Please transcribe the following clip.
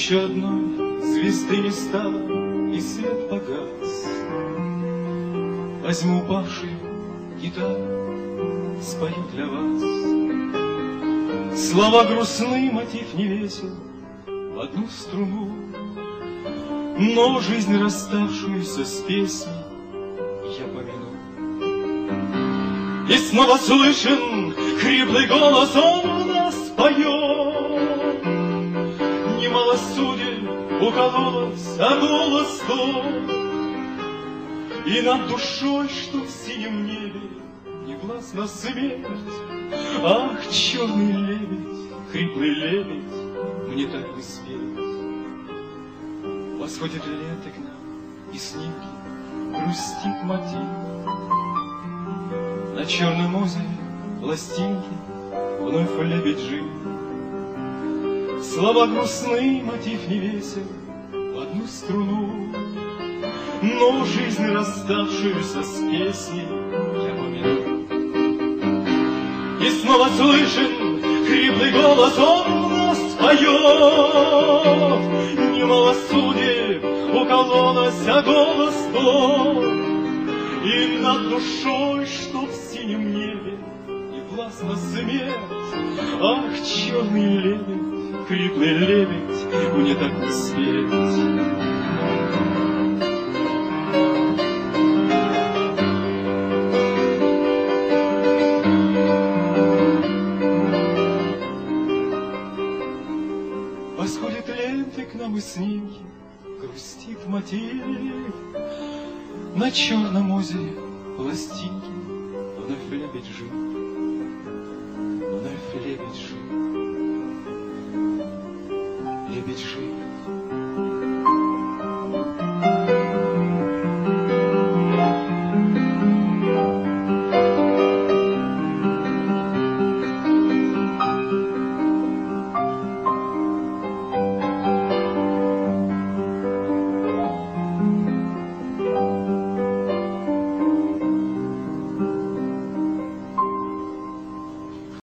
Еще одной звезды не стало, и свет погас. Возьму упавшую гитару, спою для вас. Слова грустны, мотив не весел, в одну струну. Но жизнь, расставшуюся с песней, я помяну. И снова слышен хриплый голос, он нас поет. Немало судеб укололось, а голос тот. И над душой, что в синем небе, негласна смерть. Ах, черный лебедь, хриплый лебедь, мне так не спеть. Восходит ленты к нам, и снимки грустит мотив. На черном озере пластинки вновь лебедь жив. Слова грустны, мотив не весел, в одну струну. Но жизнь, расставшуюся с песней, я помяну. И снова слышен хриплый голос, он нас поет. Немало судеб укололось, а голос тот. И над душой, что в синем небе, не властна смерть. Ах, черный лебедь, хриплый лебедь, мне так не спеть. Восходят ленты к нам и снимки, грустит мотив. На черном озере пластинки, вновь лебедь жив, вновь лебедь жив, лебедь жив.